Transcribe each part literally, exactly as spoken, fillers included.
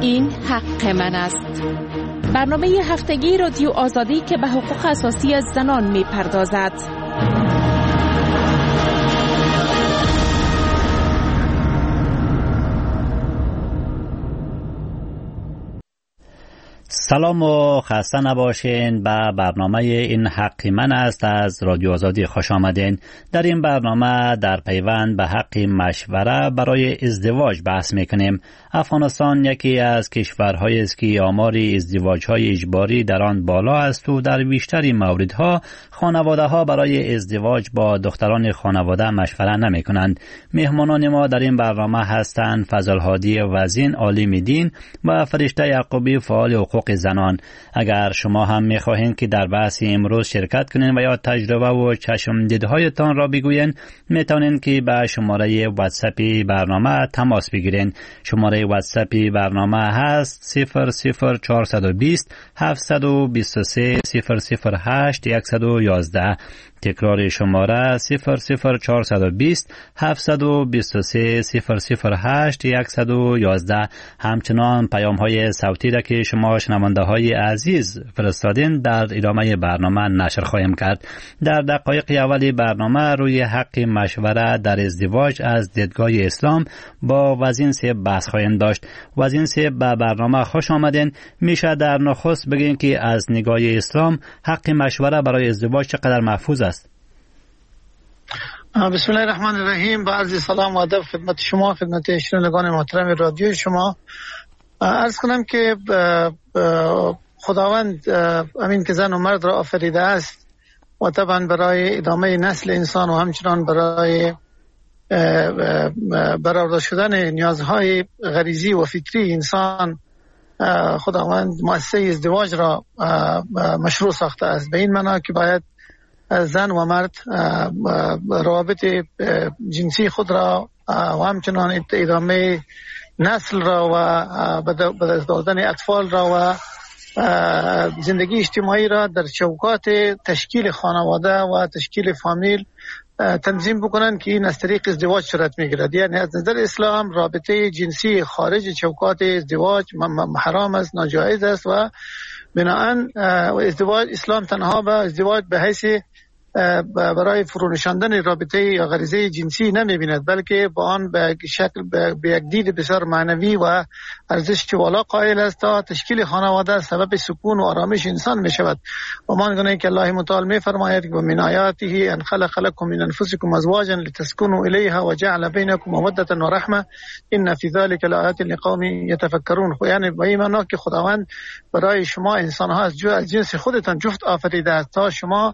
این حق من است. برنامه هفتگی رادیو آزادی که به حقوق اساسی زنان می پردازد. سلام و خسته نباشین. به برنامه این حق من است از رادیو آزادی خوش آمدین. در این برنامه در پیوند به حق مشوره برای ازدواج بحث میکنیم. افغانستان یکی از کشورهایی است که آمار ازدواج‌های اجباری در آن بالا است و در بیشتر موردها خانواده‌ها برای ازدواج با دختران خانواده مشوره نمی‌کنند. مهمانان ما در این برنامه هستند فضل‌هادی وزین عالم دین و فرشته یعقوبی فعال حقوق زنان. اگر شما هم می‌خواهید که در بحث امروز شرکت کنین و یا تجربه و چشم دیدهایتان را بگوین، میتونین که به شماره واتساپ برنامه تماس بگیرین. شماره واتساپ برنامه هست صفر صفر چهارصد و بیست هفتصد و بیست و سه صفر صفر هشت صد و یازده. تکرار شماره صفر صفر چهارصد و بیست هفتصد و بیست و سه صفر صفر هشت صد و یازده. همچنان پیام های صوتی را که شما شنونده های عزیز فرستادین در ادامه برنامه نشر خواهیم کرد. در دقایق اولی برنامه روی حق مشوره در ازدواج از دیدگاه اسلام با وزین صاحب بحث خواهیم داشت. وزین صاحب به برنامه خوش آمدین. میشه در نخست بگین که از نگاه اسلام حق مشوره برای ازدواج چقدر محفوظ است؟ بسم الله الرحمن الرحیم. با عرض سلام و ادب خدمت شما، خدمت شنوندگان محترم رادیو شما. عرض کنم که خداوند امین که زن و مرد را آفریده است و طبعا برای ادامه نسل انسان و همچنان برای برآورده شدن نیازهای غریزی و فطری انسان خداوند مؤسسه ازدواج را مشروع ساخته است. به این معنا که باید زن و مرد روابط جنسی خود را و همچنان ادامه نسل را و به دست دادن اطفال را و زندگی اجتماعی را در چوکات تشکیل خانواده و تشکیل فامیل تنظیم بکنن که این از طریق ازدواج صورت میگیرد. یعنی از نظر اسلام رابطه جنسی خارج چوکات ازدواج حرام است، ناجایز است و بناهن ازدواج اسلام تنها به ازدواج به حیث برای فرونشاندن رابطه یا غریزه جنسی نمی‌بیند، بلکه با آن به شکل به یک دید بسیار معنوی و ارزش والا قائل است تا تشکیل خانواده سبب سکون و آرامش انسان می‌شود. و مانگونه که الله متعال می‌فرماید که من آیاته ان خلق لكم من انفسكم ازواجا لتسكنوا الیها وجعل بینکم موده و رحمه ان فی ذلک لآیات لقوم یتفکرون. یعنی به این معنا که خداوند برای شما انسان‌ها از جنس خودتان جفت آفریده است تا شما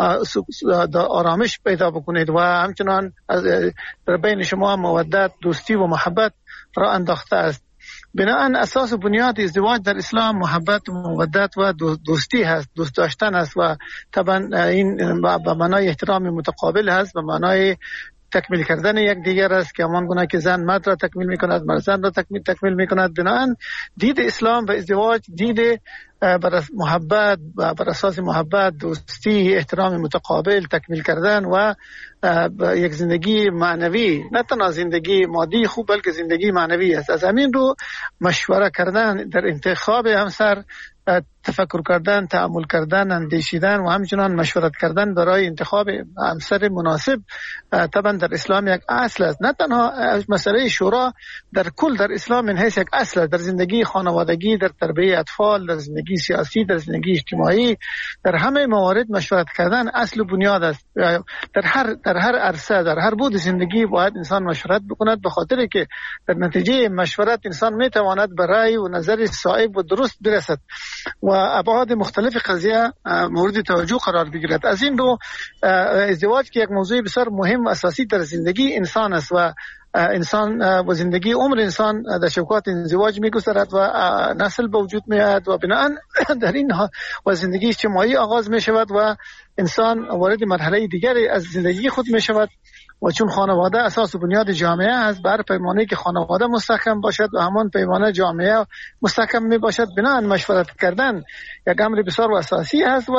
آرامش پیدا بکنید و همچنان در بین شما مودت، دوستی و محبت را انداخته است. بناهن اساس و بنیاد ازدواج در اسلام محبت و مودت و دوستی هست، دوست داشتن است و طبعا این به معنای احترام متقابل هست، به معنای تکمیل کردن یک دیگر است که همان گونه که زن مرد را تکمیل میکند، مرد زن را تکمیل تکمیل میکند. بناهن دید اسلام به ازدواج دید بر محبت و بر اساس محبت، دوستی، احترام متقابل، تکمیل کردن و یک زندگی معنوی، نه تنها زندگی مادی خوب بلکه زندگی معنوی است. از همین رو مشوره کردن در انتخاب همسر، تفکر کردن، تأمل کردن، اندیشیدن و همچنان مشورت کردن برای انتخاب همسر مناسب طبعا در اسلام یک اصل است. نه تنها مسئله شورا، در کل در اسلام این حیث یک اصل است. در زندگی خانوادگی، در تربیت اطفال، در زندگی سیاسی، در زندگی اجتماعی، در همه موارد مشورت کردن اصل و بنیاد است. در هر در هر عرصه، در هر بود زندگی باید انسان مشورت بکند، به خاطر که در نتیجه مشورت انسان میتواند به رأی و نظر صائب و درست برسد و ابعاد مختلف قضیه مورد توجه قرار بگیرد. از این رو ازدواج که یک موضوع بسیار مهم و اساسی در زندگی انسان است و انسان و زندگی عمر انسان در شوکات ازدواج میگذرد و نسل به وجود میاد و بناهن در این و زندگی اجتماعی آغاز می شود و انسان وارد مرحله دیگری از زندگی خود می شود. و چون خانواده اساس و بنیاد جامعه است، بر پیمانه که خانواده مستحکم باشد و همان پیمانه جامعه مستحکم می باشد، بناهن مشورت کردن یک امر بسیار اساسی است و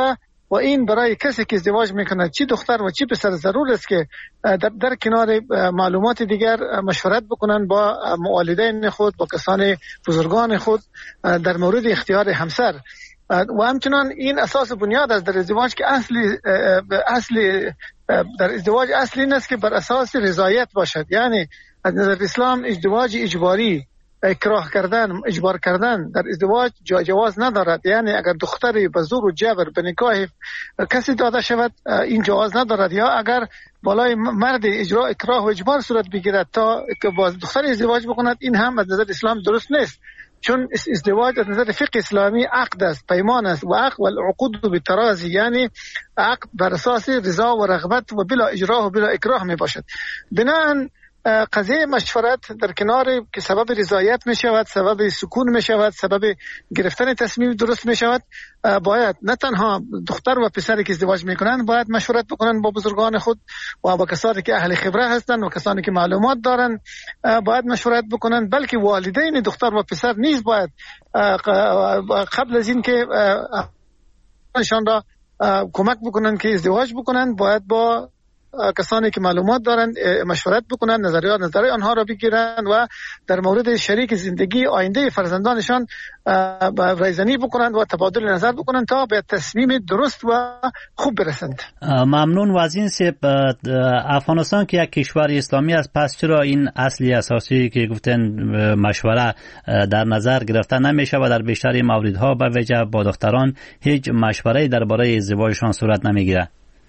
و این برای کسی که ازدواج میکنه چی دختر و چی پسر ضرور است که در, در کنار معلومات دیگر مشورت بکنن با والدین خود، با کسان بزرگان خود در مورد اختیار همسر. و همچنان این اساس بنیاد است در ازدواج که اصلی اصلی در ازدواج اصلی این است که بر اساس رضایت باشد. یعنی از نظر اسلام ازدواج اجباری، اکراه کردن، اجبار کردن در ازدواج جواز ندارد. یعنی اگر دختری به زور و جبر به نکاح کسی داده شود این جواز ندارد، یا اگر بالای مرد اجرا اکراه و اجبار صورت بگیرد تا که با دختر ازدواج بکند، این هم از نظر اسلام درست نیست. چون ازدواج از نظر فقه اسلامی عقد است، پیمان است و عقد و العقود بالتراضی، یعنی عقد بر اساس رضا و رغبت و بلا اجرا و بلا اکراه می باشد. بناهن قضیه مشورت در کنار که سبب رضایت می شود، سبب سکون می شود، سبب گرفتن تصمیم درست می شود، باید نه تنها دختر و پسری که ازدواج می کنند باید مشورت بکنند با بزرگان خود و با کسانی که اهل خبره هستند و کسانی که معلومات دارند باید مشورت بکنند، بلکه والدین دختر و پسر نیز باید قبل از این که نشان را کمک بکنند که ازدواج بکنند باید با کسانی که معلومات دارند مشورت بکنند، نظریات نظری آنها را بگیرند و در مورد شریک زندگی آینده فرزندانشان رایزنی بکنند و تبادل نظر بکنند تا به تصمیم درست و خوب برسند. ممنون وزین سیب. افغانستان که یک کشور اسلامی است، پس چرا این اصلی اساسی که گفتن مشوره در نظر گرفته نمیشه و در بیشتر موردها به وجه با دختران هیچ مشوره‌ای درباره ازدواجشان صورت نمیگیره؟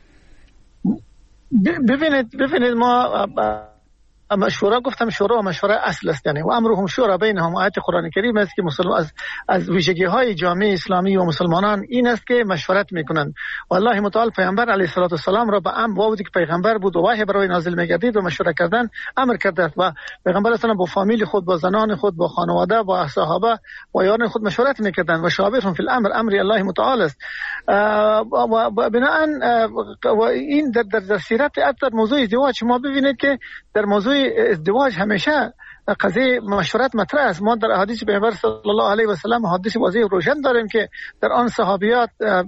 ببینید ببینید ما مشوره گفتم شورا و مشوره اصل است، یعنی و امرهم شورا بینهم. آیت قرآن کریم است که مسلمان از از ویژگی های جامعه اسلامی و مسلمانان این است که مشورت میکنند. والله متعال پیامبر علیه الصلاه و السلام را به امر بودی که پیغمبر بود و وحی برای نازل میگردید و مشوره کردن امر کرده و پیغمبر اصلا با فامیل خود، با زنان خود، با خانواده، با صحابه و یاران خود مشورت میکردند و شاورهم فی الامر، امر الله متعال است. و بناء و این در در سیرت در موضوع ازدواج ما ببینید که در موضوع ازدواج همیشه قضیه مشورت مطرح است. ما در احادیث پیامبر صلی الله علیه و سلم حدیث واضح روشن داریم که در آن صحابیات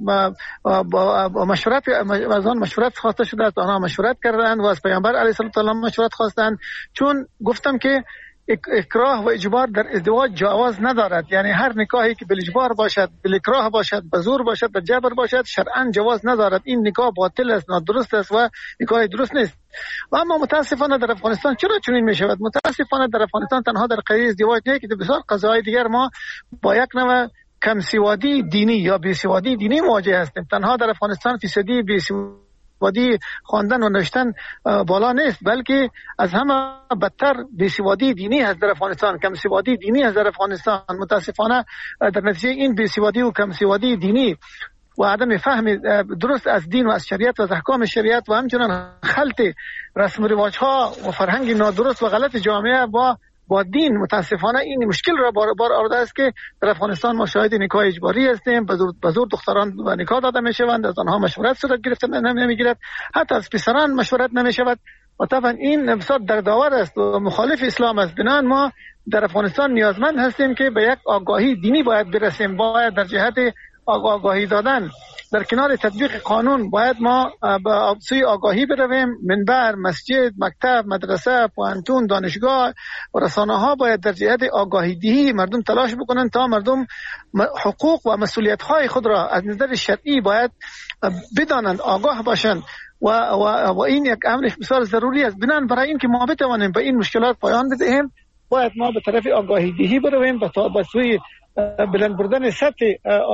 با مشورت از آن مشورت خواسته شده است، آنها مشورت کردند و از پیامبر علیه السلام مشورت خواستند، چون گفتم که اکراه و اجبار در ازدواج جواز ندارد. یعنی هر نکاحی که بالاجبار باشد، بالاکراه باشد، به زور باشد، به جبر باشد، شرعاً جواز ندارد. این نکاح باطل است، نادرست است و نکاح درست نیست. و اما متاسفانه در افغانستان چرا چنین می شود؟ متاسفانه در افغانستان تنها در قضیه ازدواج نه که بسیار قضاهای دیگر ما با یک نوع کم سوادی دینی یا بی سوادی دینی مواجه هستیم. تنها در افغانستان فیصدی بی بیسوادی خواندن و نوشتن بالا نیست، بلکه از همه بدتر بیسوادی دینی هست در افغانستان، کم سوادی دینی هست در افغانستان. متاسفانه در نتیجه این بیسوادی و کم سوادی دینی و عدم فهم درست از دین و از شریعت و از احکام شریعت و همچنان خلط رسم و رواج ها و فرهنگ نادرست و غلط جامعه با با دین، متاسفانه این مشکل را بار بار آورده است که در افغانستان ما شاهد نکاح اجباری هستیم. به زور دختران به نکاح داده می شوند، از آنها مشورت صورت گرفته نمی گیرد، حتی از پسران مشورت نمی شود و طبعا این بسیار دردآور است و مخالف اسلام است. بنابراین ما در افغانستان نیازمند هستیم که به یک آگاهی دینی باید برسیم، باید در جهت آگاهی دادن در کنار تطبیق قانون باید ما به سوی آگاهی برویم. منبر، مسجد، مکتب، مدرسه، پوهنتون، دانشگاه و رسانه ها باید در جهت آگاهی دهی مردم تلاش بکنند تا مردم حقوق و مسئولیت های خود را از نظر شرعی باید بدانند، آگاه باشند و, و, و این یک امر بسیار ضروری است. بنان برای این که ما بتوانیم به این مشکلات پایان بدهیم باید ما به طرف آگاهی دهی برویم، به سوی بلند بردن سطح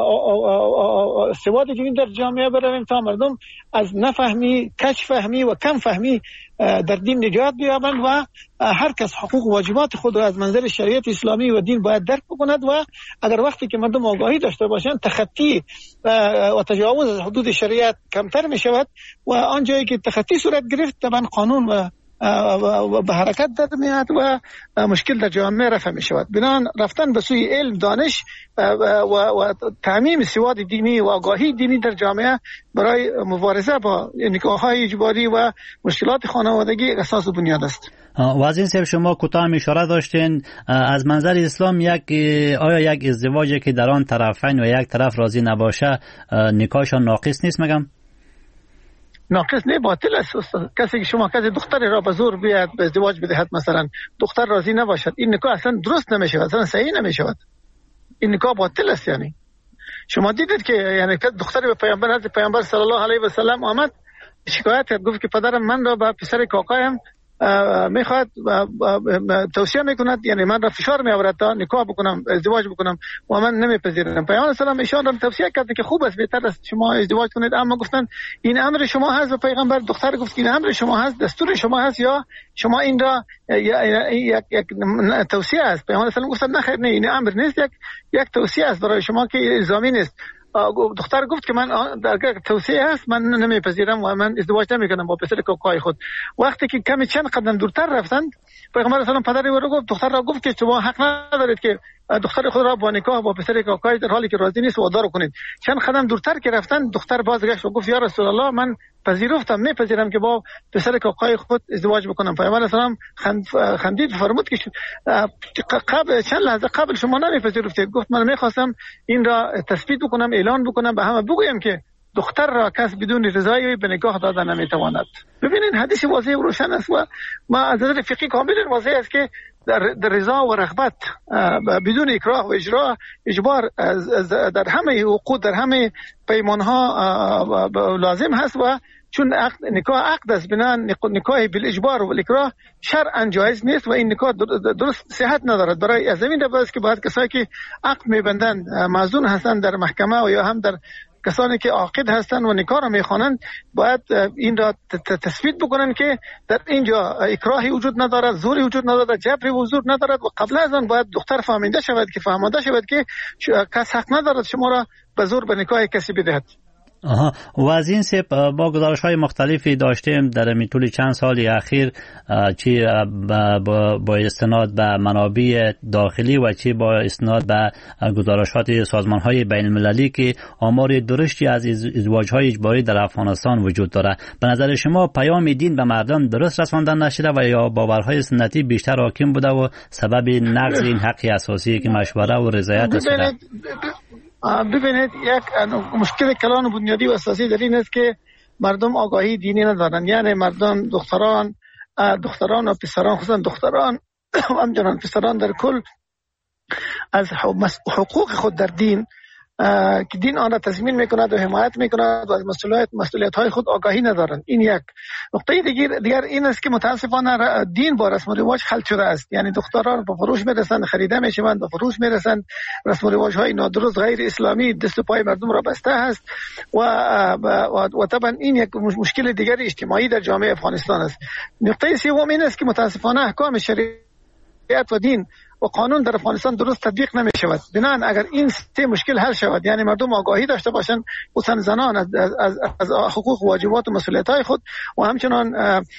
سواد دینی در جامعه برویم تا مردم از نفهمی، کج فهمی و کم فهمی در دین نجات بیابند و هر کس حقوق و واجبات خود را از منظر شریعت اسلامی و دین باید درک بکند و اگر وقتی که مردم آگاهی داشته باشند تخطی و تجاوز از حدود شریعت کمتر می شود و آن جایی که تخطی صورت گرفت طبعا قانون و به حرکت در میاد و مشکل در جامعه رفع می شود. بنابراین رفتن به سوی علم، دانش و تعمیم سواد دینی و آگاهی دینی در جامعه برای مبارزه با نکاح‌های اجباری و مشکلات خانوادگی اساس و بنیاد است. وزیر صاحب، شما کوتاه اشاره داشتین از منظر اسلام یک آیا یک ازدواجی که در آن طرفین و یک طرف راضی نباشه نکاحشان ناقص نیست؟ مگم ناقص نه، باطل است. کسی که شما کسی دختری را به زور بیاد به ازدواج بدهد، مثلا دختر راضی نباشد، این نکاح اصلا درست نمی شود، اصلا صحیح نمی شود، این نکاح باطل است. یعنی شما دیدید که یعنی دختری به پیامبر حضرت پیامبر صلی الله علیه و سلم آمد شکایت کرد، گفت که پدرم من را به پسر کاکایم میخواد توصیه میکند، یعنی من را فشار میآورد تا نکاح بکنم، ازدواج بکنم و من نمیپذیرم. پیامبر اسلام ایشان را توصیه کرد که خوب است، بهتر است شما ازدواج کنید، اما گفتن این امر شما هست. و پیغمبر دختر گفت این امر شما هست، دستور شما هست یا شما این را یک یک توصیه است. پیامبر اسلام گفت نه خیر، نه این امر نیست، یک یک توصیه است برای شما که الزامی نیست. دختر گفت که من در توصیه هست، من نمیپذیرم و من ازدواج نمیکنم با پسر کاکای خود. وقتی که کمی چند قدم دورتر رفتند، پیغمبر اسلام پدری او را گفت، دختر را گفت که شما حق ندارید که دختر خود را با نکاح با پسر کاکای در حالی که راضی نیست وادار کنید. چند قدم دورتر که رفتند، دختر بازگشت و گفت یا رسول الله من پذیرفتم، میپذیرم که با پسر کاکای خود ازدواج بکنم. پیغمبر اسلام خندید و فرمود که قبل چند لحظه قبل شما نمیپذیرفتید. گفت من میخواستم این را تثبیت بکنم، اعلان بکنم، به همه بگویم که دختر را کس بدون رضای به نکاح دادن نمیتواند. ببینید حدیث واضح و روشن است و ما از نظر فقهی کاملا واضح است که در, در رضا و رغبت بدون اکراه و اجرا اجبار در همه حقوق در همه پیمانها لازم هست و چون عقد نکاح عقد است، بنا نکاح بالاجبار و الاکراه شرعا جایز نیست و این نکاح درست صحت ندارد. برای از این دلیل است که باید کسایی که عقد میبندند معزون هستند در محکمه و یا هم در کسانی که عاقد هستند و نکاح را میخوانند باید این را تثبیت بکنند که در اینجا اکراهی وجود ندارد، زوری وجود ندارد، جبری وجود ندارد و قبل از آن باید دختر فهمیده شود که فهمانده شود که کس حق ندارد شما را به زور به نکاح کسی بدهد. آها، و از این سپ با گزارش های مختلفی داشتیم در می طول چند سال اخیر، چی با, با استناد به منابع داخلی و چی با استناد به گزارشات سازمان های بین المللی که آمار درشتی از ازدواج های اجباری در افغانستان وجود داره. به نظر شما پیام دین به مردم درست رساندن نشده و یا باورهای سنتی بیشتر حاکم بوده و سبب نقض این حق اساسی که مشوره و رضایت شده؟ ببینید یک مشکل کلان و بنیادی و اساسی در این است که مردم آگاهی دینی ندارند. یعنی مردم دختران دختران و پسران، خصوصا دختران همچنان پسران در کل از حقوق خود در دین که دین آن را تضمین میکند و حمایت میکند و از مسئولیت مسئولیت های خود آگاهی ندارند. این یک نقطه. دیگر دیگر این است که متاسفانه دین با رسم و رواج خلط شده است. یعنی دختران به فروش میرسند، خریده میشوند، به فروش میرسند. رسم و رواج های نادرست غیر اسلامی دست و پای مردم را بسته است و و, و طبعا این یک مشکل دیگر اجتماعی در جامعه افغانستان است. نقطه سوم این است که متاسفانه احکام شریعت و دین و قانون در افغانستان درست تطبیق نمی شود. بنابراین اگر این سه مشکل حل شود، یعنی مردم آگاهی داشته باشند، خصوصا زنان از, از, از حقوق و واجبات و مسئولیت های خود و همچنان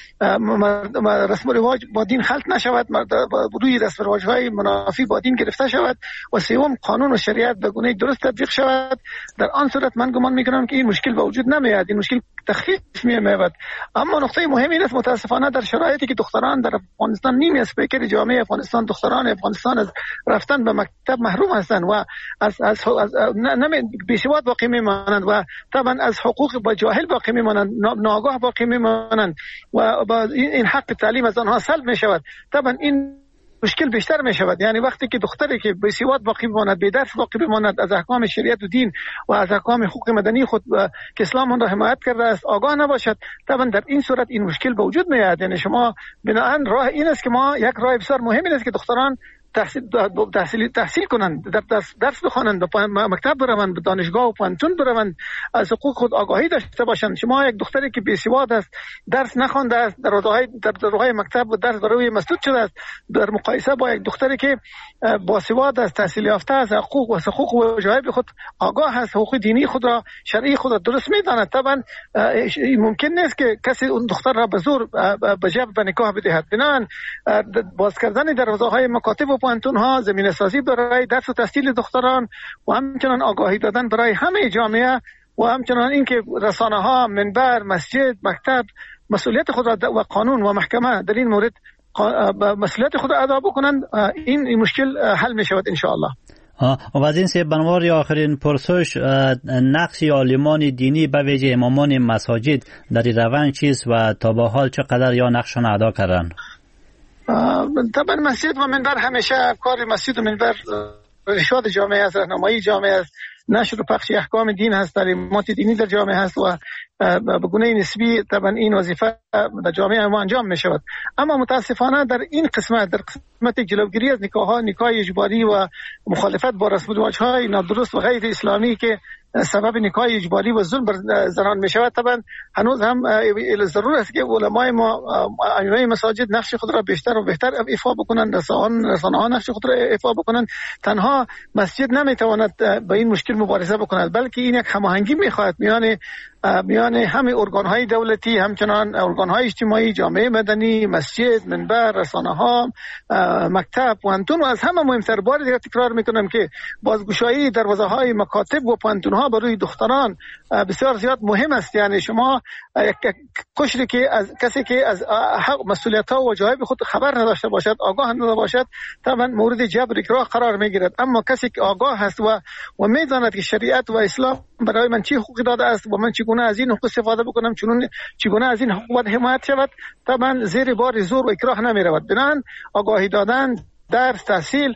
رسم و رواج با دین خلط نشود، روی رسم و رواج های منافی با دین گرفته شود و سوم قانون و شریعت به گونه درست تطبیق شود، در آن صورت من گمان میکنم که این مشکل به وجود نمیاد، این مشکل تخفیف می‌یابد. اما نقطه مهم این است متاسفانه در شرایطی که دختران در افغانستان نیمی از پیکر جامعه افغانستان، دختران افغانستان از رفتن به مکتب محروم هستند و از از, از نمی بی‌سواد باقی میمانند و طبعا از حقوق با جاهل باقی میمانند، ناآگاه باقی میمانند و با این حق تعلیم از آنها سلب می شود. طبعا این مشکل بیشتر می شود. یعنی وقتی که دختری که بی سواد باقی بماند، بی درس باقی بماند، از احکام شریعت و دین و از احکام حقوق مدنی خود که اسلام آن را حمایت کرده است آگاه نباشد، طبعا در این صورت این مشکل به وجود میاد. یعنی شما بنابراین راه این است که ما یک راه بسیار مهم این است که دختران تحصیل تحصیل تحصیل کنند، در درس, درس بخوانند، به مکتب بروند، به دانشگاه و پانتون بروند، از حقوق خود آگاهی داشته باشند. شما یک دختری که بی‌سواد است، درس نخوانده است، در راه در راه مکتب و درس برای مسدود شده است، در مقایسه با یک دختری که باسواد است، تحصیل یافته است، حقوق و حقوق و واجب خود آگاه است، حقوق دینی خود را، شرعی خود را درست می‌داند. طبعا ممکن نیست که کسی اون دختر را به زور به جبر به نکاح بدهد. بنابراین باز کردن دروازه‌های مکاتب و پانتون ها، زمینه سازی برای درس و تحصیل دختران و همچنان آگاهی دادن برای همه جامعه و همچنان اینکه رسانه ها، منبر، مسجد، مکتب مسئولیت خود را و قانون و محکمه در این مورد مسئولیت خود را ادا بکنند، این مشکل حل می شود ان شاء الله. و از این سه بنواری آخرین پرسش، نقش عالمان دینی به ویژه امامان مساجد در این روند چیست و تا به حال چقدر یا نقشان ادا کردن؟ طبعا مسجد و منبر همیشه کار مسجد و منبر ارشاد جامعه است، راهنمایی جامعه است، نشر و پخش احکام دین هست، تعلیمات دینی در جامعه هست و به گونه نسبی طبعا این وظیفه در جامعه ما انجام می شود. اما متاسفانه در این قسمت، در قسمت جلوگیری از نکاح ها، نکاح اجباری و مخالفت با رسم و رواج‌های نادرست و غیر اسلامی که سبب نکاح اجباری و ظلم بر زنان می شود، طبعا هنوز هم ضرور است که علمای ما، ائمه مساجد نقش خود را بیشتر و بهتر ایفا بکنند، رسانه ها نقش خود را ایفا بکنند. تنها مسجد نمی تواند با این مشکل مبارزه بکند، بلکه این یک هماهنگی می خواهد میان میان همه ارگان‌های دولتی، همچنان ارگان‌های اجتماعی، جامعه مدنی، مسجد، منبر، رسانه‌ها، مکتب، پانتون و از همه مهمتر، بار دیگر تکرار می‌کنم که بازگشایی دروازه‌های مکاتب و پانتون‌ها برای دختران بسیار زیاد مهم است. یعنی شما کشری که از کسی که از حق مسئولیت‌ها و واجبات خود خبر نداشته باشد، آگاه نباشد، طبعا مورد جبر اکراه قرار می‌گیرد. اما کسی که آگاه است و و می‌داند که شریعت و اسلام برای من چی حقوقی داده است و من چگونه از این حقوق استفاده بکنم، چون چگونه از این حقوق حمایت شود، طبعا زیر بار زور و اکراه نمی رود. بنان آگاهی دادن، درس، تحصیل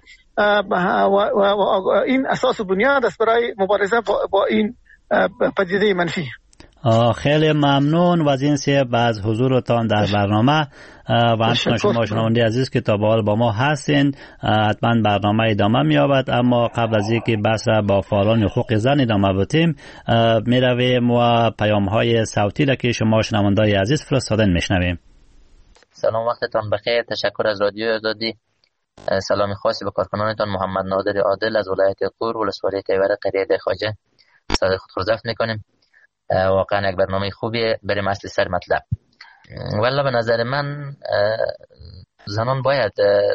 و این اساس و بنیاد است برای مبارزه با این پدیده منفی. خیلی ممنون و از این سه از حضورتان در برنامه و همچنان شما شنونده عزیز که تا به حال با ما هستین. حتما برنامه ادامه می‌یابد، اما قبل از اینکه بحث را با فعالان حقوق زن ادامه بدیم، می‌رویم و پیام‌های صوتی را که شما شنونده‌های عزیز فرستادن می‌شنویم. سلام، وقتتان بخیر. تشکر از رادیو آزادی. سلام خاصی به کارکنانتان. محمد نادر عادل از ولایت قور، ولسوالی تیور قریه ده خواجه صادق خودروزفت می‌کنیم. واقعا یک برنامه خوبیه. بریم اصل سر مطلب. والله به نظر من زنان باید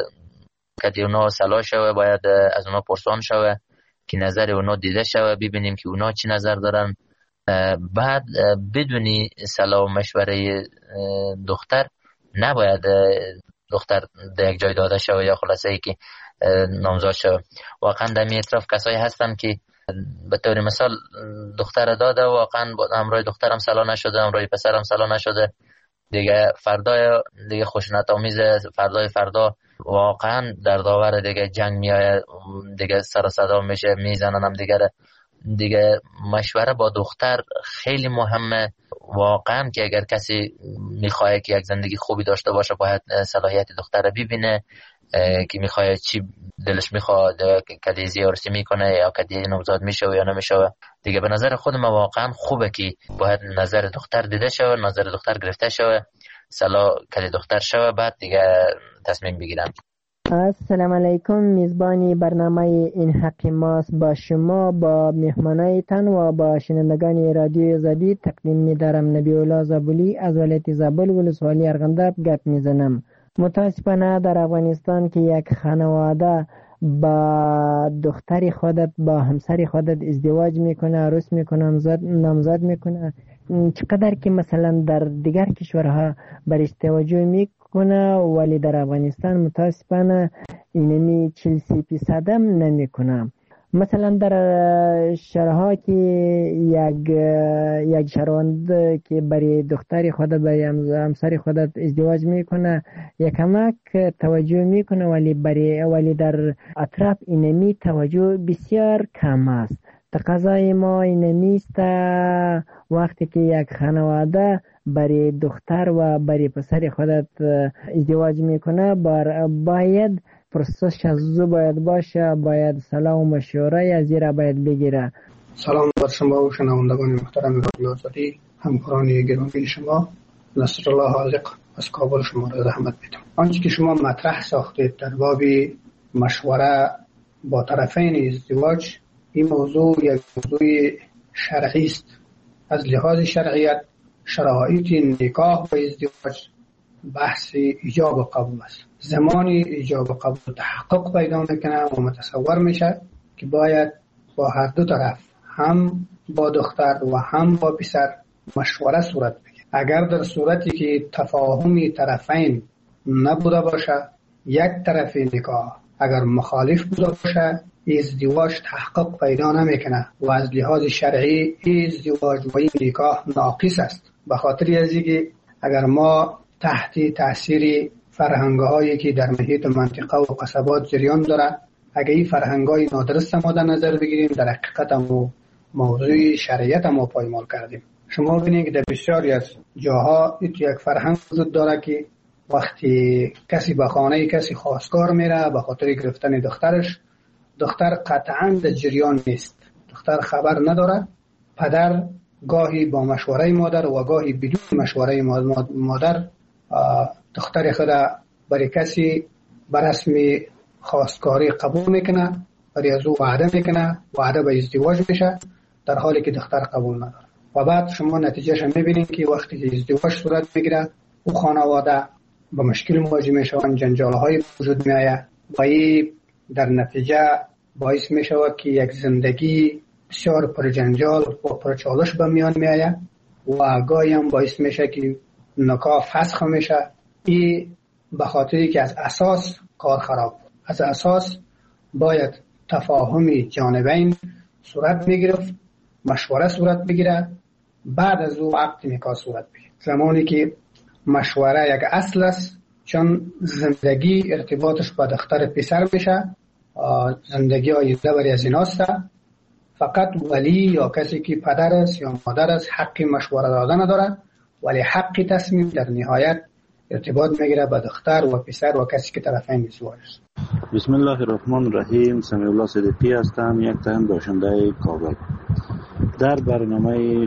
که اونا صلاح شوه، باید از اونا پرسان شوه که نظر اونا دیده شوه، ببینیم که اونا چی نظر دارن. بعد بدونی صلاح و مشوره دختر نباید دختر در یک جای داده شوه یا خلاصه ای که نامزاد شوه. واقعا در می اطراف کسایی هستن که به طور مثال دختر داده، واقعا همراه دخترم صلاح نشده، همراه پسرم صلاح نشده، دیگه فردا دیگه خشونت آمیزه، فردای فردا واقعا در داور دیگه جنگ میآید، دیگه سر صدا میشه، میزنن هم دیگه. دیگه مشوره با دختر خیلی مهمه. واقعا که اگر کسی میخواد که یک زندگی خوبی داشته باشه، باید صلاحیت دختر رو ببینه که میخواد چی دلش میخواد، کدی زیارتی میکنه یا کدی نوزاد میشه یا نمیشه. دیگه به نظر خود ما واقعا خوبه که باید نظر دختر دیده شوه، نظر دختر گرفته شوه، صلاح کدی دختر شوه، بعد دیگه تصمیم بگیرن. السلام علیکم. میزبانی برنامه این حق ماست با شما، با مهمانایتان و با شنوندگان رادیو آزادی تقدیم می‌دارم. نبی الله زابلی از ولایت زابل ولسوالی ارغنداب گپ میزنم. متاسفانه در افغانستان که یک خانواده با دختر خودت، با همسر خودت ازدواج میکنه، عروس میکنه، نامزد میکنه، چقدر که مثلا در دیگر کشورها برش توجه میکنه، ولی در افغانستان متاسفانه اینمی چهل فیصد هم نمیکنه. مثلا در شهرها که یک یک شهروند که برای دختر خود، برای همسر خودت ازدواج میکنه، یکمک توجه میکنه، ولی برای ولی در اطراف اینمی توجه بسیار کم است. تقاضای ما اینمی است وقتی که یک خانواده برای دختر و برای پسر خودت ازدواج میکنه، باید پرسش از او باید باشه، باید سلام و مشوره از زیرا باید بگیره. سلام بر شما و شنوندگان محترم رادیو آزادی، همکاران گرامی شما. نصر الله حاذق از کابل شما را رحمت میدم. آنچه که شما مطرح ساختید در باب مشوره با طرفین ازدواج، این موضوع یک موضوع شرعی است. از لحاظ شرعیت شرایط نکاح و ازدواج بحث ایجاب و قبول است. زمانی ایجاب و قبول تحقق پیدا میکنه و متصور میشه که باید با هر دو طرف، هم با دختر و هم با پسر، مشوره صورت بگیرد. اگر در صورتی که تفاهمی طرفین نبوده باشه، یک طرف نکاح اگر مخالف بوده باشه، ازدواج تحقق پیدا نمیکنه و از لحاظ شرعی ازدواج و این نکاح ناقص است. به خاطر از اینکه اگر ما تحت تاثیر فرهنگ‌هایی که در محیط منطقه و قصبات جریان داره، اگر این فرهنگ‌های نادرست ما در نظر بگیریم، در حقیقت ما موضوع شرعیت ما پایمال کردیم. شما ببینید که در بسیاری از جاها یک فرهنگ وجود داره که وقتی کسی به خانه کسی خواستگار میره به خاطر گرفتن دخترش، دختر قطعاً در جریان نیست، دختر خبر نداره. پدر گاهی با مشوره مادر و گاهی بدون مشوره مادر دختر خود برای کسی بر رسم خواستگاری قبول میکنه، برای از او وعده میکنه، وعده به ازدواج میشه، در حالی که دختر قبول نداره. و بعد شما نتیجهش میبینید که وقتی که ازدواج صورت میگیره، او خانواده با مشکل مواجه میشه، جنجال های وجود میآید و این در نتیجه باعث میشه که یک زندگی بسیار پر جنجال و پر چالش به میان میآید و گاهی هم باعث میشه که نکاح فسخ میشه. این به خاطری که از اساس کار خراب بود. از اساس باید تفاهمی جانبین صورت میگرفت، مشوره صورت بگیره، بعد از او عقد نکاح صورت بگیره. زمانی که مشوره یک اصل است، چون زندگی ارتباطش با دختر پسر میشه، زندگی آینده برای از ایناست. فقط ولی یا کسی که پدر است یا مادر است حق مشوره دادن نداره، ولی حق تصمیم در نهایت ارتباط میگیره با دختر و پسر و کسی که طرفین ازدواج است. بسم الله الرحمن الرحیم. سمیع الله صدیقی هستم، یک تن باشنده کابل. در برنامه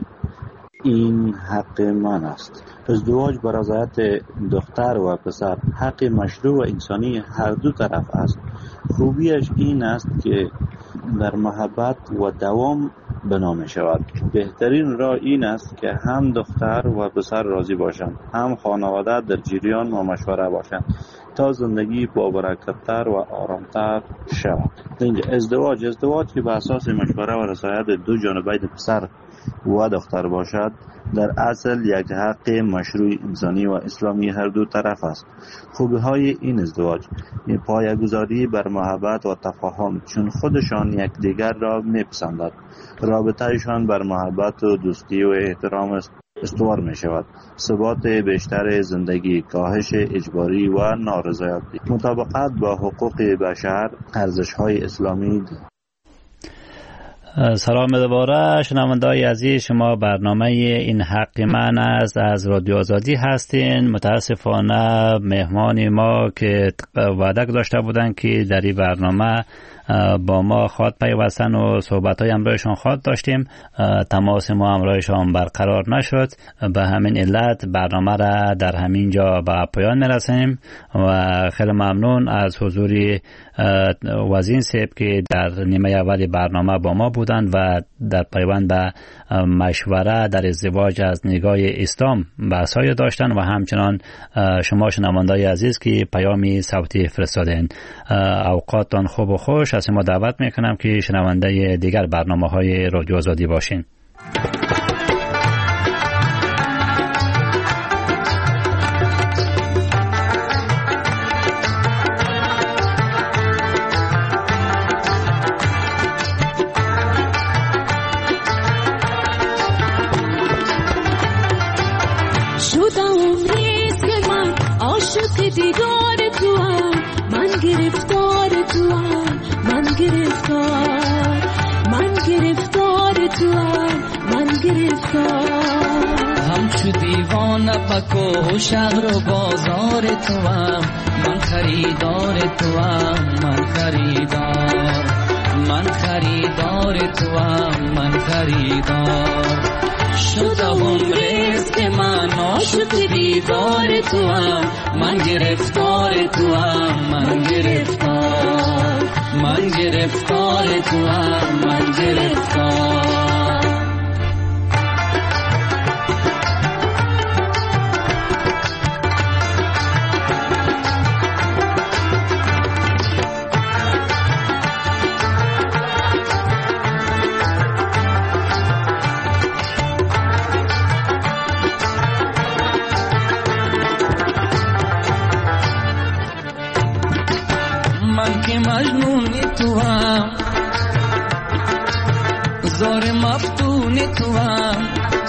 این حق من است. ازدواج بر رضایت دختر و پسر حق مشروع و انسانی هر دو طرف است. خوبیش این است که در محبت و دوام بنا می شود. بهترین راه این است که هم دختر و پسر راضی باشند، هم خانواده در جریان و مشوره باشند تا زندگی با برکت‌تر و آرامتر شود. اینجا ازدواج ازدواج که به اساس مشوره و رضایت دو جانبین پسر و دختر باشد، در اصل یک حق مشروع انسانی و اسلامی هر دو طرف است. خوبی های این ازدواج پایه‌گذاری بر محبت و تفاهم، چون خودشان یکدیگر را میپسندند. رابطه‌شان بر محبت و دوستی و احترام استوار می شود. ثبات بیشتر زندگی، کاهش اجباری و نارضایتی، مطابقت با حقوق بشر، ارزش‌های اسلامی. سلام دوباره شنونده‌های عزیز، شما برنامه این حق من است از رادیو آزادی هستین. متاسفانه مهمان ما که وعده داشته بودن که در این برنامه با ما خواد پیوستن و صحبت‌های همراهشان خواد داشتیم، تماس ما همراهشان برقرار نشد. به همین علت برنامه را در همین جا به پایان میرسیم و خیلی ممنون از حضور وزین صاحب که در نیمه اول برنامه با ما بودند و در پیوند به مشوره در ازدواج از نگاه اسلام بحث‌های داشتن و همچنان شما شنونده‌های عزیز که پیامی صوتی فرستادین. اوقاتتان خوب و خوش. از شما دعوت میکنم که شنونده دیگر برنامه‌های رادیو آزادی باشین. همچو دیوانه پکو شهر و بازار تو هم من خریدار توام، من خریدار، من خریدار توام، من خریدار. شدم رزق من عاشق دیدار توام، من گرفتار توام، من گرفتار، من گرفتار توام، من گرفتار. من که مجنون توام، زار مفتون توام،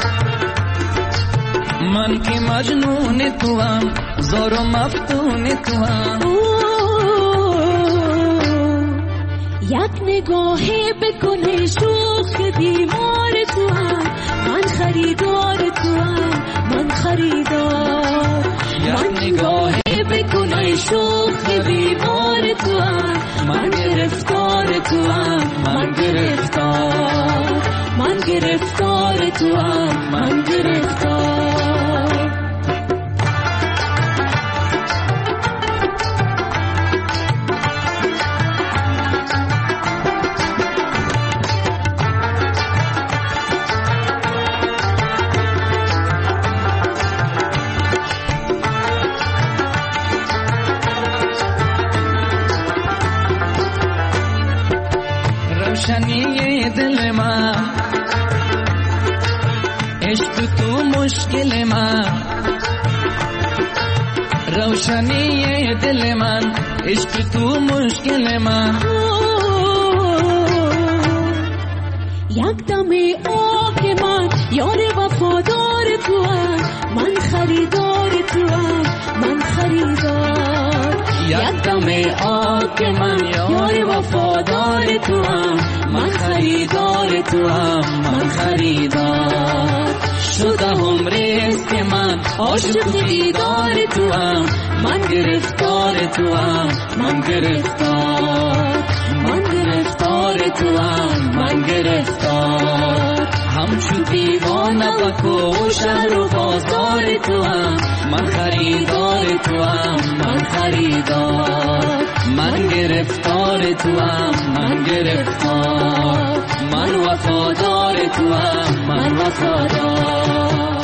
من که مجنون توام، زار مفتون توام. یک نگاهی بکنه شوخ بیمار توام، من خریدار توام، من خریدار. یک نگاهی بکنه شوخ بیمار توام، من گرفتار توام، من گرفتار، من گرفتار توام، من گرفتار. روشنی دل من، عشق تو مشکل من. روشنی دل من، عشق تو مشکل من. یک دم آک من یار وفادار توام، من خریدار توام، من خریدار. یک دم آک من یار وفادار توام، من خریدار توام، من خریدار. شدم رزق من عاشق دیدار توام، من گرفتار توام، من گرفتار، من گرفتار توام، من گرفتار. همچون دیوانه و کوشر و بازار توام، من خریدار توام، من خریدار. من گرفتار توام، من گرفتار. من وفادار توام، من وفادار.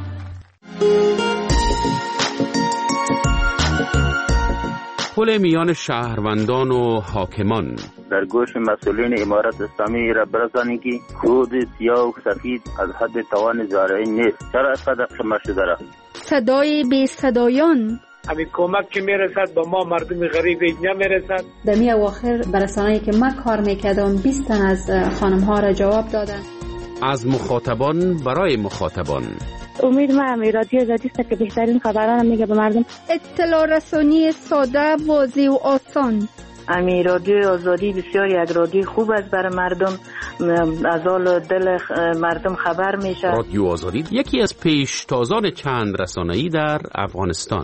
پل میان شهروندان و حاکمان. در گوش مسئولین امارت اسلامی را برسانید که کود سیاه و سفید از حد توان زارعین نیست. چرا اینقدر خمار شده را؟ صدای بی صدایان. همین کمک که میرسد به ما مردم غریب اینجا میرسد. در می اواخر برسانه‌ای که من کار میکردم بیست تن از خانم ها را جواب دادن. از مخاطبان برای مخاطبان. امید من رادیو آزادی است که بهترین خبران میگه به مردم. اطلاع رسانی ساده، واضح و آسان. امی رادیو آزادی بسیار یک رادیو خوب است برای مردم، از حال دل مردم خبر میشه. رادیو آزادی یکی از پیشتازان چند رسانه‌ای در افغانستان.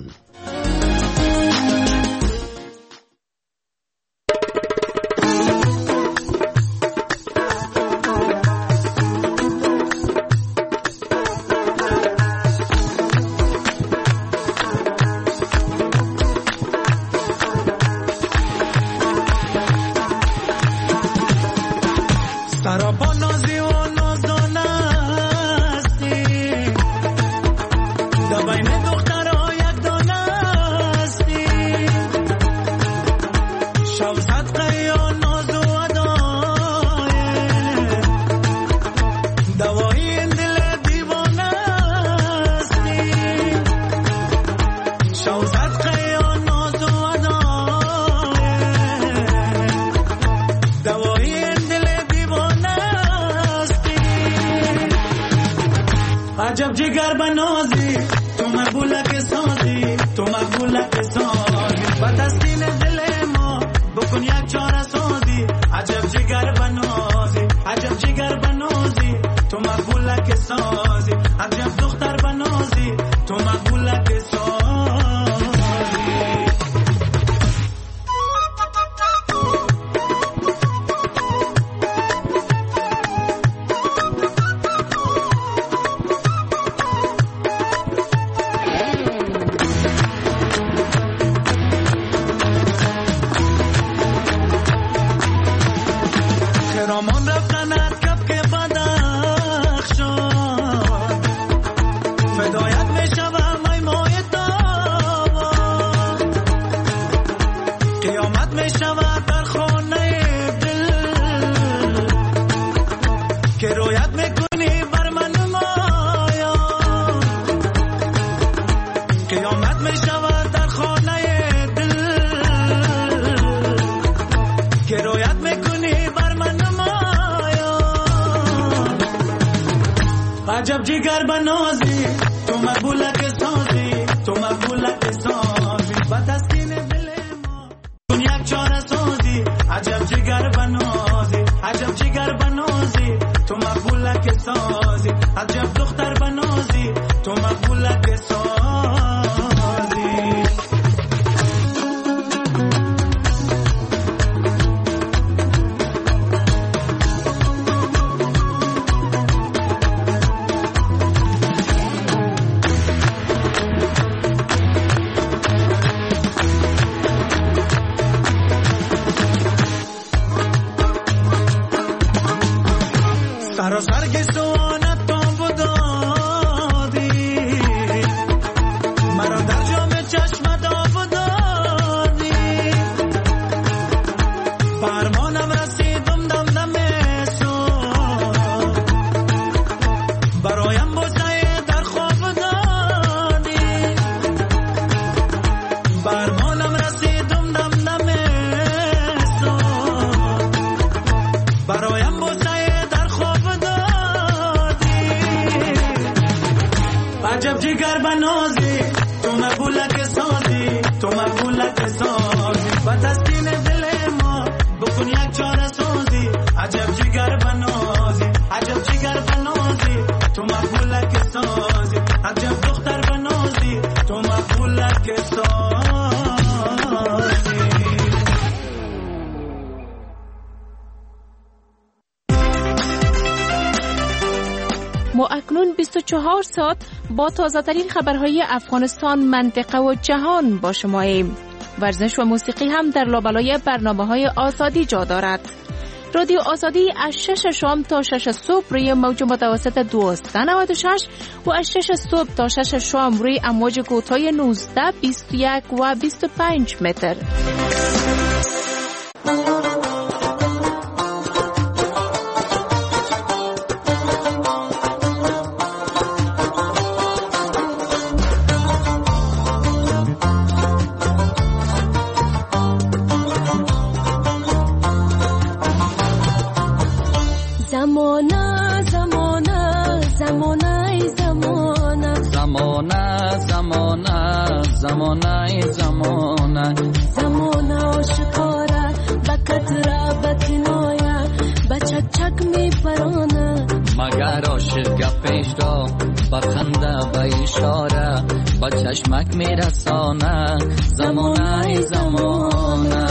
عجب جگر بنازی تو مقبوله که سازی، تو مقبوله که سازی با تسکین دل ما بکن یک چاره سازی. عجب جگر بنازی، عجب جگر بنازی تو مقبوله که سازی. عجب دختر بنازی تو مقبوله که سازی. قیامت می شود در خانه دل که رویت میکنی بر من مایا. قیامت می شود در خانه دل که رویت میکنی بر من مایا. عجب جگر بنازی تو مقبولک سازی، تو مقبولک سازی با تسکین دل ما کن یک چاره سازی. عجب جگر بنازی، عجب جگر بنازی تو مقبولک سازی. عجب دختر بنازی تو مقبولک سازی. ما اکنون بیست و چهار ساعت با تازه ترین خبرهای افغانستان، منطقه و جهان با شماییم. ورزش و موسیقی هم در لابلای برنامه‌های آزادی جا دارد. رادیو آزادی از شش شام تا شش صبح روی موج متوسط دویست و نود و شش و از شش صبح تا شش شام روی امواج کوتاه نوزده، بیست و یک و بیست و پنج متر. زمانه زمانه زمانه آشکاره بکت را بکنایه بچک چک می پرانه مگر عاشق گپش را بخنده به اشاره با چشمک می رسانه زمانه زمانه.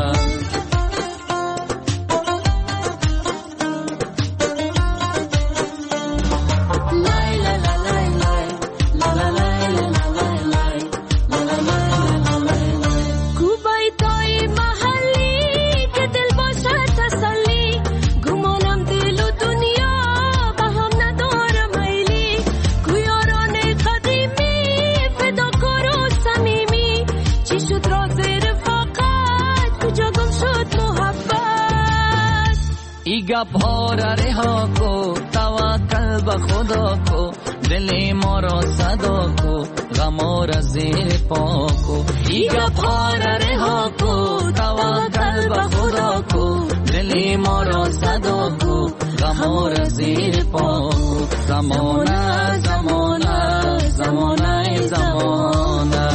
گپ ها را رها کو توکل به خدا کو دل ما را صدا کو غم را زیر پا کو. ای گپ ها را رها کو توکل به خدا کو دل ما را صدا کو غم را زیر پا کو. زمانه زمانه زمانه زمانه.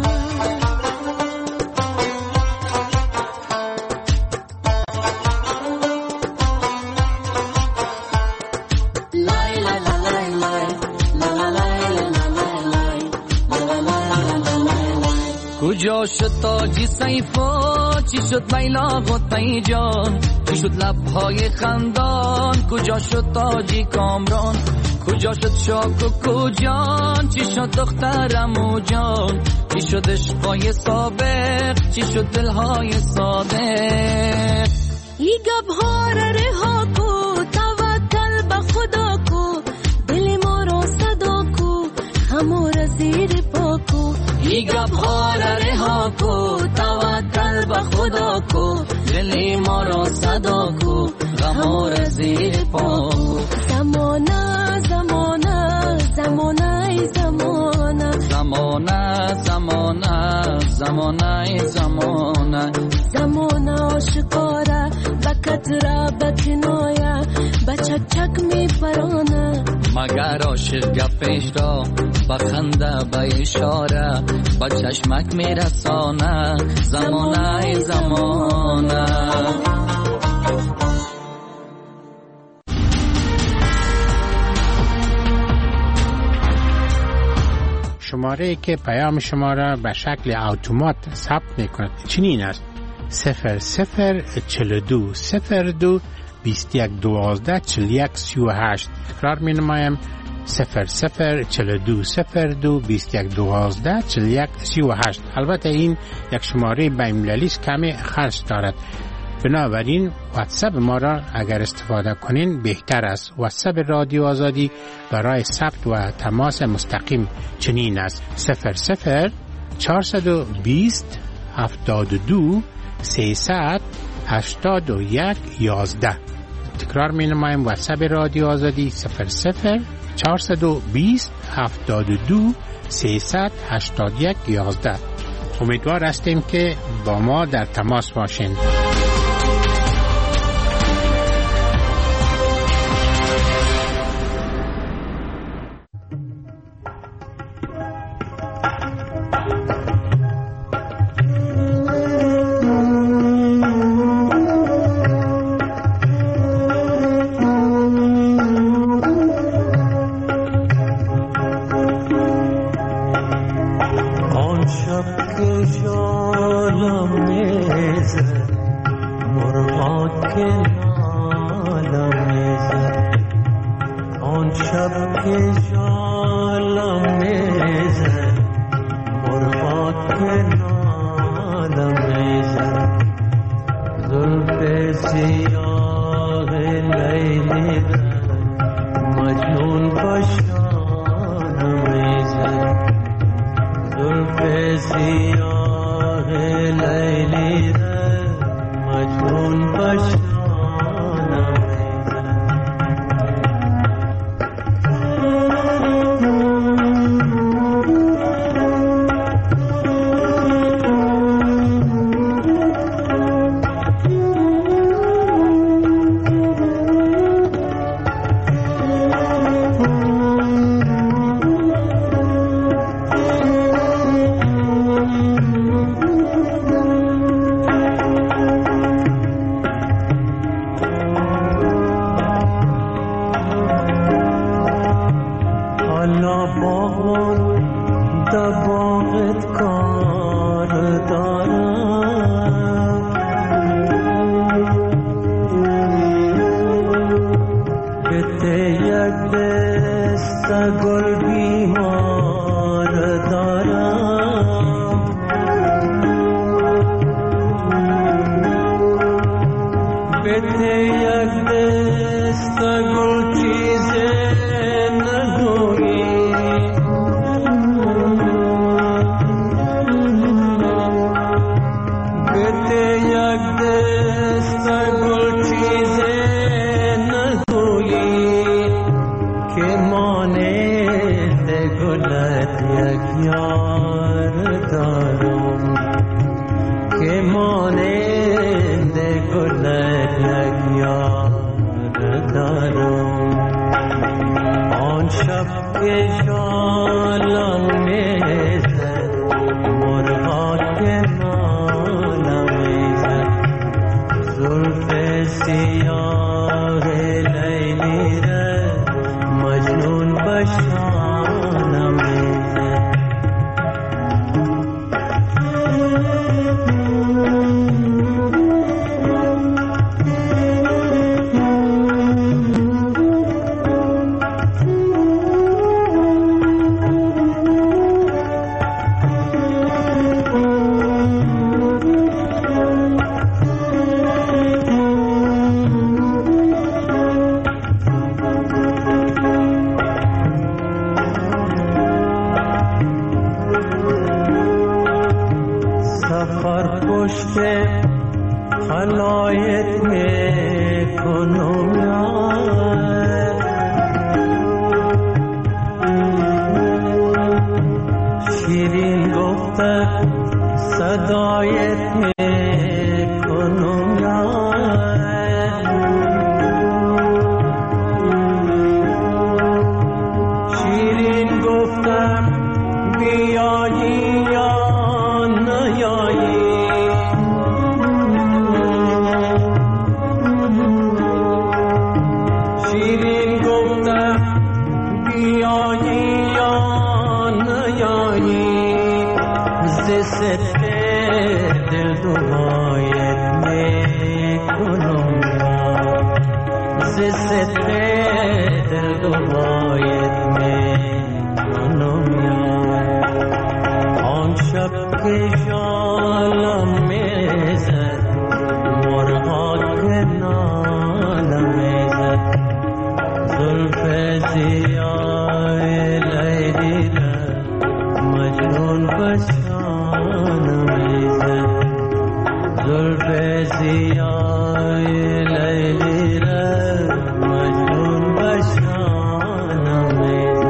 کجا شد تاجی سیفا، چی شد میلاق و تیجان، چی شد لبهای خندان، کجا شد تاجی کامران، کجا شد شاک و کجان، چی شد دخترم و جان، چی شد عشقای سابق، چی شد دلهای صادق. ای گبها را رها کو توکل به خدا کو دل ما را صدا کو همو را زیر پا کو. ای گپ ها را رها کو توکل به خدا کو دل ما را صدا کو غم را زیر پا کو زمانه زمانه زمانه زمانه زمانه زمانه زمانه زمانه زمانه آشکاره بکتره بکنایه بچک چک می پرانه مگر عاشق گپش را بخنده به اشاره با چشمک می رسانه زمانه زمانه شماره که پیام شما را به شکل اتومات ثبت می کند چنین است: صفر صفر چل دو صفر دو بیست یک دوازده چل یک سی و هشت. تکرار می نمایم: صفر صفر چل دو صفر دو بیست یک دوازده چل یک سی و هشت. البته این یک شماره بین‌المللی است، کمی خرج دارد، بنابراین واتساپ ما را اگر استفاده کنین بهتر است. واتساپ رادیو آزادی برای ثبت و تماس مستقیم چنین است: صفر صفر چهارصد و بیست هفتاد و دو سیصد هشتاد و یک یازده. تکرار می نمایم: واتساپ رادیو آزادی صفر صفر چهارصد و بیست هفتاد و دو سیصد هشتاد و یک یازده. امیدوار هستیم که با ما در تماس باشین. خلایت میکنم شیرین گفته صدایت میکنم شیرین گفته بیایی یا نیایی شیرین گفته بیایی یا نیایی ز صدق دل دعایت میکنم ز صدق دل دعایت میکنم آن شب که شالم میزد مرغا که نالم میزد زلف زیای لیلی را مجنون بشانم میزد زلف زیای لیلی را مجنون بشانم میزد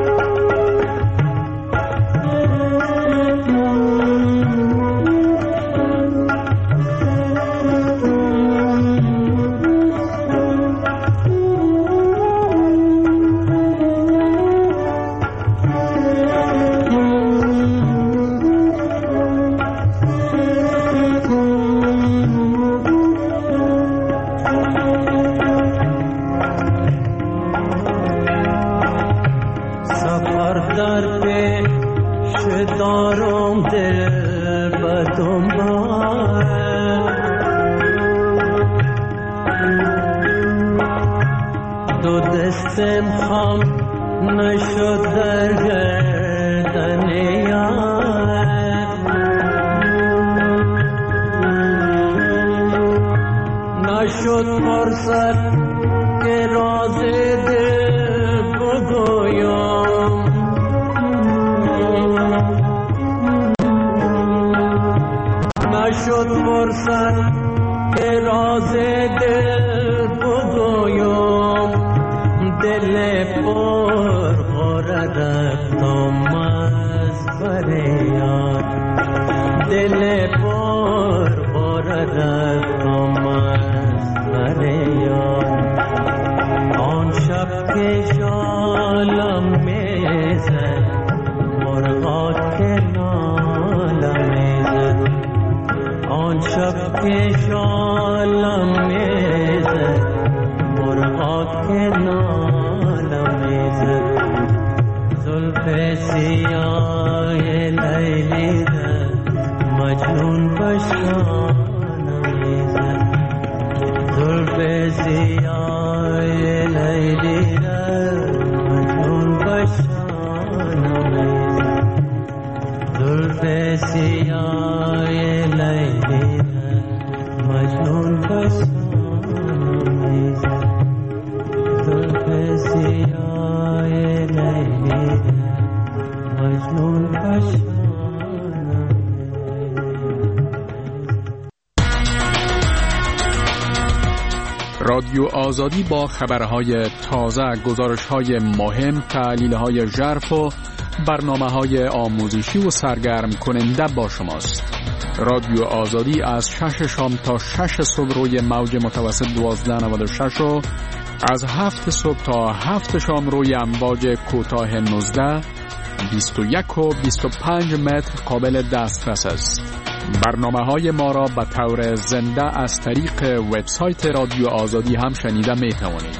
رادیو آزادی با خبرهای تازه، گزارش‌های مهم، تحلیل‌های ژرف و برنامه‌های آموزشی و سرگرم کننده با شماست. رادیو آزادی از شش شام تا شش صبح روی موج متوسط دوازده نود و شش و از هفت صبح تا هفت شام روی امواج کوتاه نوزده، بیست و یک و بیست و پنج متر قابل دسترس است. برنامه‌های ما را به طور زنده از طریق وبسایت رادیو آزادی هم شنیده می توانید.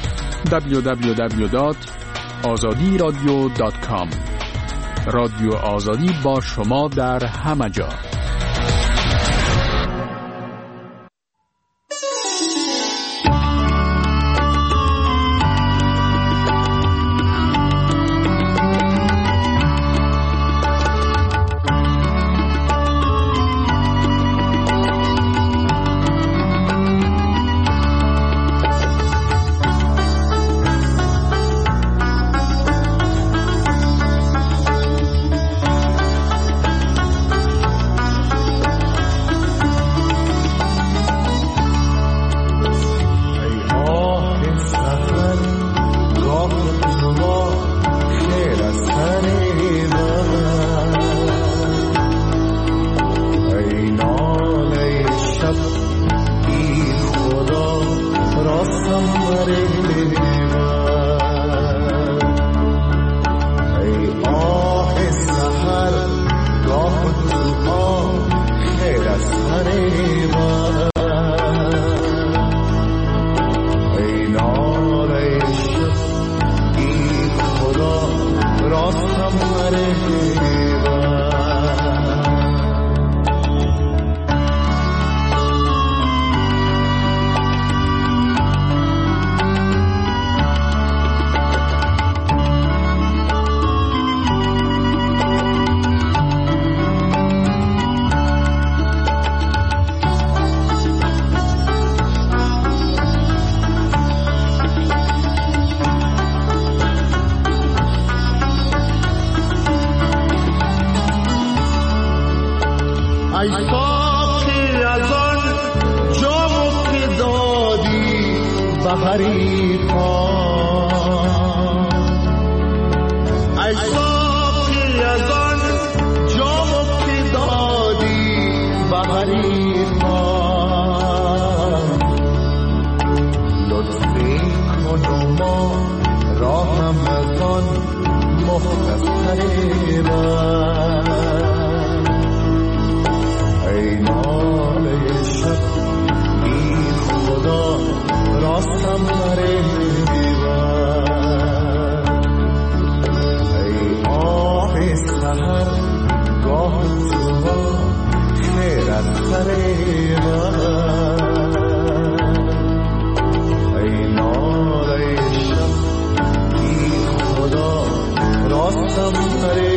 دبلیو دبلیو دبلیو دات آزادی رادیو دات کام. رادیو آزادی با شما در همه جا. حریفان ای ساقی از آن جام که دادی به حریفان لطفی کن و ما راهم از آن مختصری من ای ناله شب بی خدا راستم بره دیوان ای آه سحر گاه تو خیر از سری من ای ناله شب بی خدا راستم بره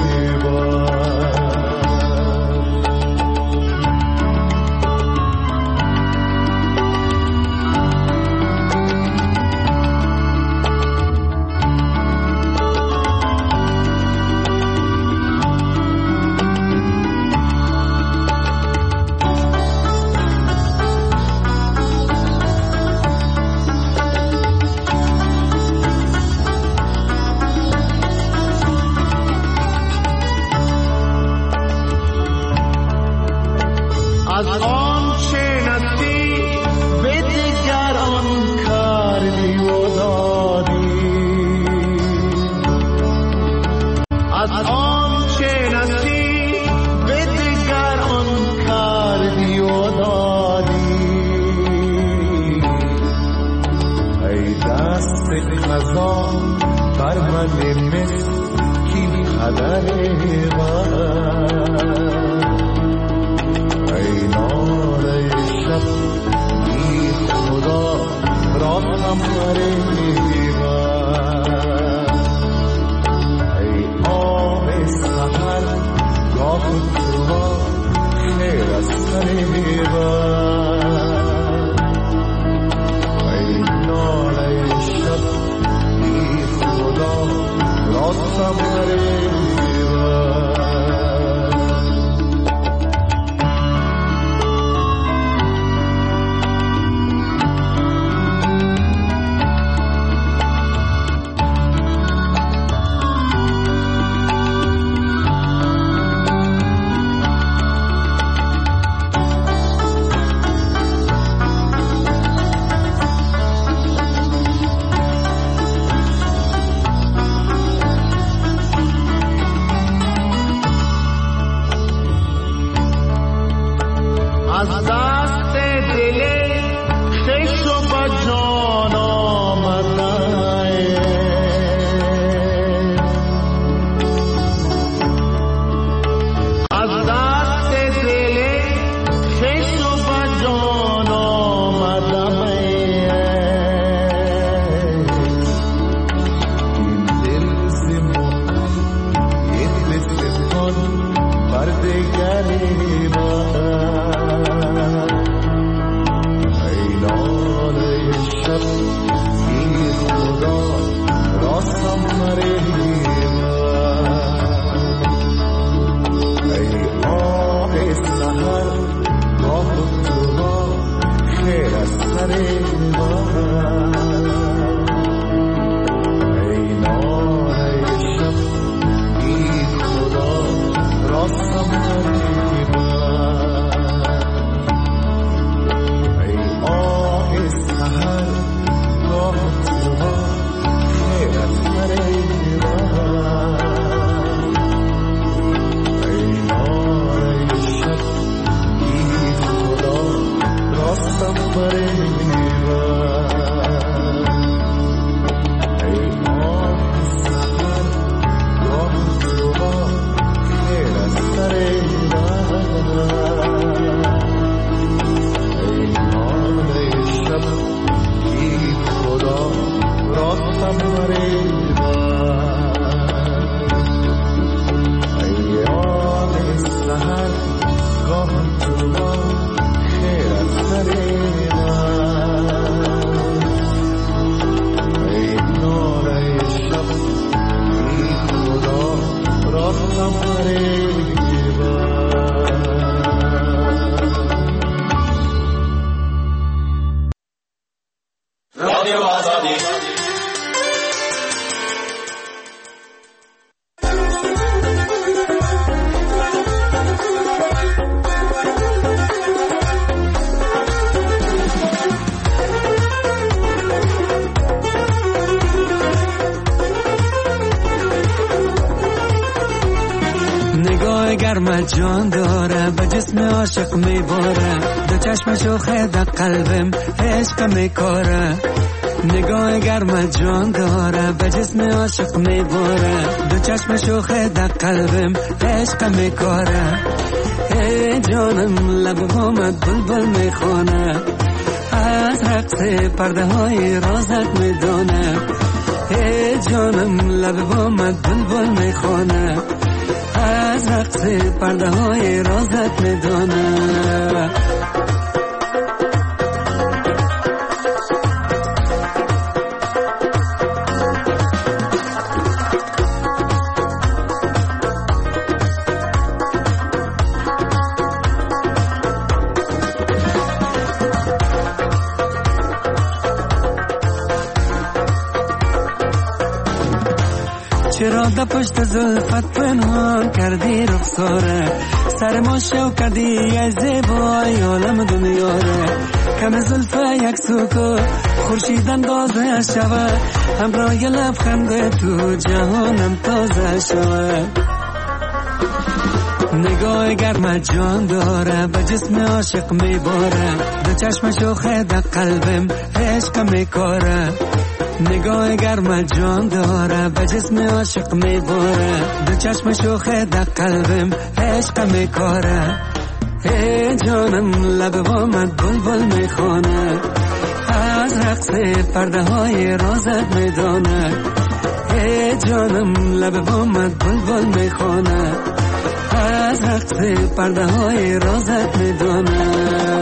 از آن چه نصیب به دیگران کردی و دادی از آن چه نصیب به دیگران کردی و دادی ای دست قضا بر من مسکین قدر من ای ناله شب بی خدا راستم بره من ای آه سحر گاه تو خیر از سری من ای ناله شب بی خدا راستم بره از دست دل خیش و با جان آمدن از دست دل خیش و با جان آمدن این دل زمان یک بستان بر دگری من گرم جان داره به جسم عاشق میباره دو چشم شوخه در قلبم عشق میکاره نگاه گرم جان داره به جسم عاشق میباره دو چشم شوخه در قلبم عشق میکاره ای جانم لب آمد بلبل میخونه از رقص پرده های رازت میدونه ای جانم لب آمد بلبل میخونه از رقص پرده های رازت میدونه چرا در پشت زلفت پنهان کردی رخساره سر ما شو کردی ای زیبای عالم دنیاره کم زلفه یک سوکو خورشید اندازه شوه همراه لبخند تو جهانم تازه شوه نگاه گرم جان داره به جسم عاشق میباره دو چشم شوخه در قلبم عشق میکاره نگاه گرم جان داره به جسم عاشق میباره دو چشم شوخه در قلبم عشق میکاره ای جانم لب آمد بلبل میخونه از رقص پرده های رازت میدونه ای جانم لب آمد بلبل میخونه از رقص پرده های رازت میدونه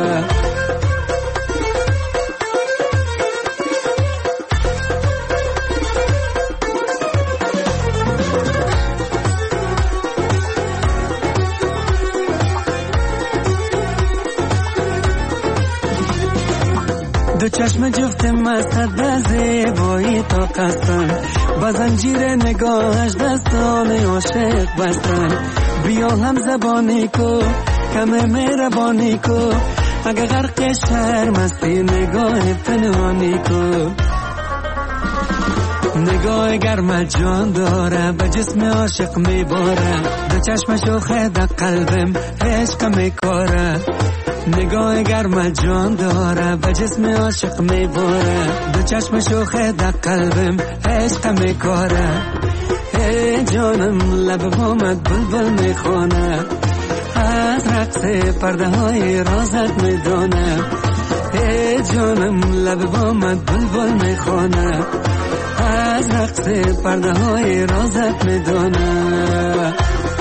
دو چشم جفت مستد به زیبایی تا قصدن با زنجیر نگاهش دستان عاشق بستن بیا هم زبانی کو کم مهربانی کو اگه غرق شهر مستی نگاه پنهانی کو نگاه گرم جان داره به جسم عاشق میباره دو چشم شوخه در قلبم عشق میکاره نگاه گرم جان داره به جسم عاشق میباره دو چشم شوخه در قلبم عشق میکاره ای جانم لب آمد بلبل میخونه از رقص پرده های رازت میدونه ای جانم لب آمد بلبل میخونه از رقص پرده های رازت میدونه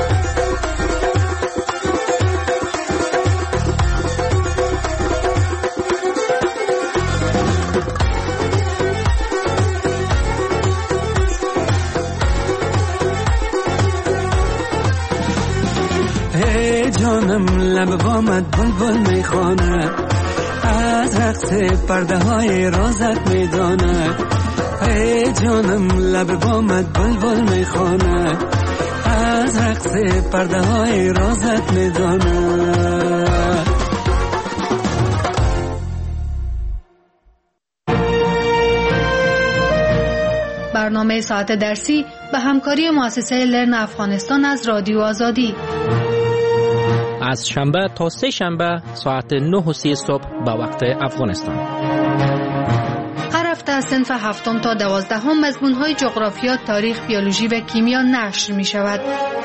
جانم لب آمد بلبل میخونه از رقص پرده های رازت میدونه ای جانم لب آمد بلبل میخونه از رقص پرده های رازت میدونه برنامه ساعت درسی به همکاری مؤسسه لرن افغانستان از رادیو آزادی از شنبه تا سه شنبه ساعت نه و سی صبح به وقت افغانستان. هر هفته از صنف هفتم تا دوازدهم مضمون‌های جغرافیا، تاریخ، بیولوژی و کیمیا نشر می شود.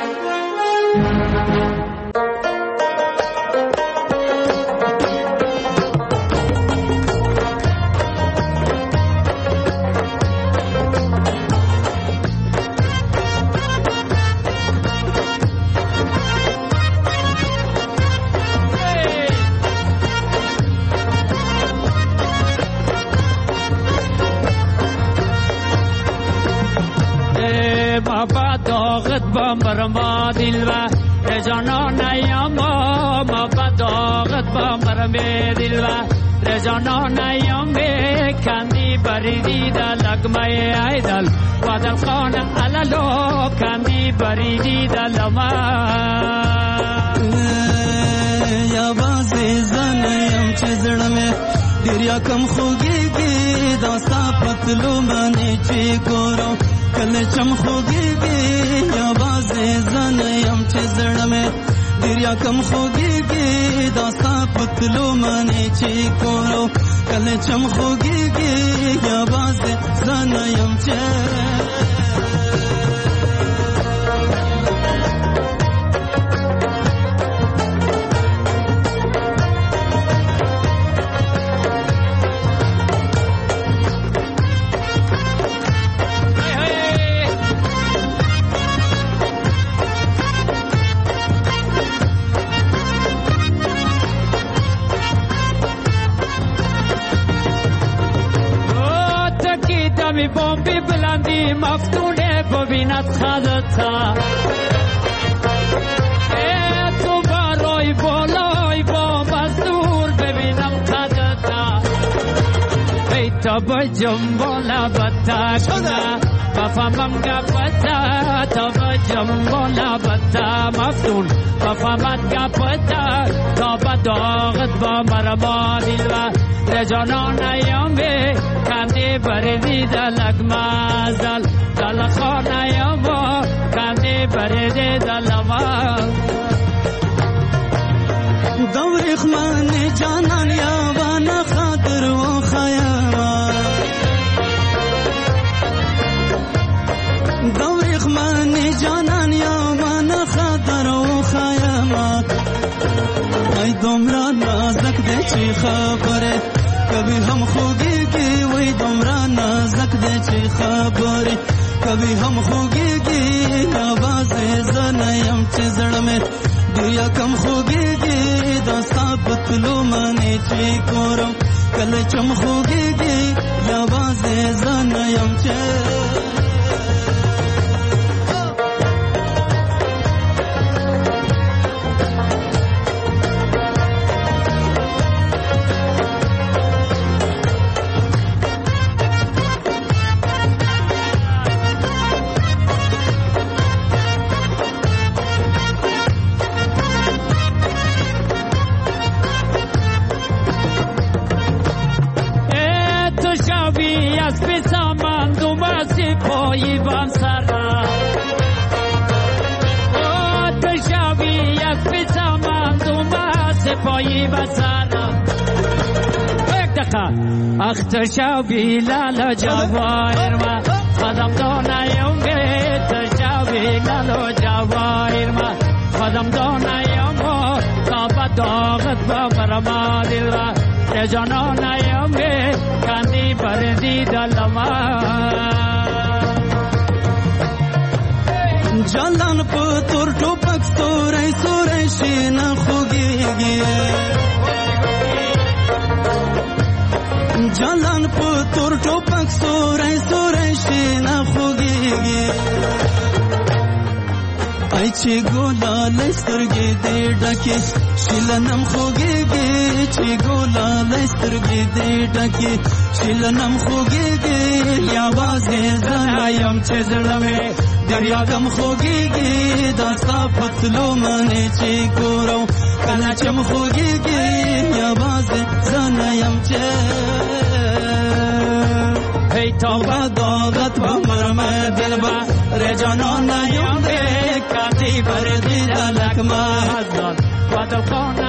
برما دل و رجانان ایام ما بداغت با مرم دل و رجانان ایام کندی بریدی دلق مای ایدل و دل خان علالو کندی بریدی دلما یا بازی زنیم چه زړه دریا کم خوږیږي دا ستا پتلو باندې چې ګورم کله چم خوږیږي یا بازی زنیم چه زړه دریا کم خوگیگی داستا پتلو منی چی کرو کل چم خوگیگی یا باز زنیم چه می بومبی بلندی مفتونه ببیند خدتا تو برای بالای بام از دور ببینم خدتا ای تا بجم بالا بتا کنه بفهمم گفتا تا بجم بالا بتا مفتون بفهمت گفتا تا بداغت با مرما دیلوه رجانان ایامه کندی بردی دلک مازل دل خانه یاما کندی بردی دل مال دوری خمان جانان یاوان خاطر و خیام دوری خمان جانان یاوان خاطر و خیام ای دمرا نازک ده چی خبره کبھی ہم خوگی کی وہی دمرا نازک دے چی خبری کبھی ہم خوگی کی آواز زنیم چی زڑ میں دیا کم خوگی کی داستا پتلو منی چی کورم کل چم خوگی کی آواز زنیم چی پایی بان سرا او تشاوی از بیزمان دوما سپایی بان سرا یک دقیقه اخ تشاوی لالا جواهر ما خدم دانایم گه تشاوی لالا جواهر ما خدم دانایم تا بداغت با مرما دل را رجانانایم گه کندی بردی دلما جالان پتور ټوپک ستوري سوري شین خوږيږي جالان پتور ټوپک ستوري سوري شین خوږيږي ای چې ګولا لسترګې دې ډکه شیلنم خوږيږي چې ګولا لسترګې دې ډکه شیلنم خوږيږي یا وازه زنایم چې زړمه دریا کم خوگیگی داستا پتلو منی چی کورو کنا چم خوگیگی یا باز زنیم چه ای تا بداغت با مرمه دل با رجانان نیم ده کتی بردی دلک مهزاد و دلخان